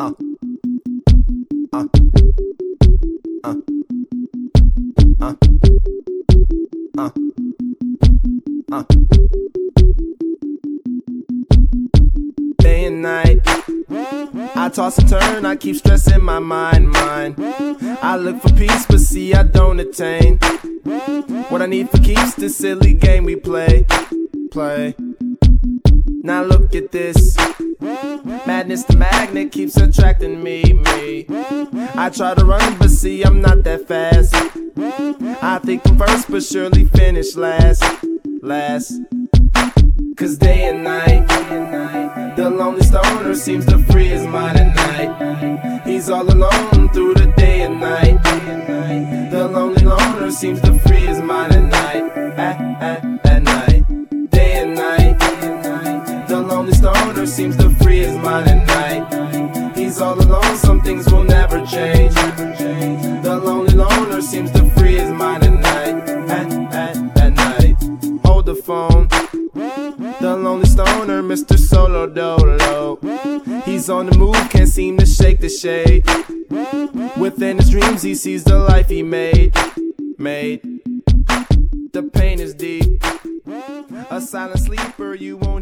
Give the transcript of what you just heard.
uh, uh, uh, uh, uh, uh. Day and night, I toss and turn, I keep stressing my mind. I look for peace, but see I don't attain what I need for keeps this silly game we play. Now look at this, madness the magnet keeps attracting me. I try to run, but see I'm not that fast. I think I'm first, but surely finish last. Cause day and night, the lonely stoner seems to free his mind at night. He's all alone through the day and night. The lonely loner seems to free his mind at night. At night, day and night, the lonely stoner seems to free his mind at night. He's all alone, some things will never change. The lonely loner seems to free his mind at night. At night, hold the phone. The lonely stoner, Mr. Solo Dolo. He's on the move, can't seem to shake the shade. Within his dreams he sees the life he made. The pain is deep, a silent sleeper, you won't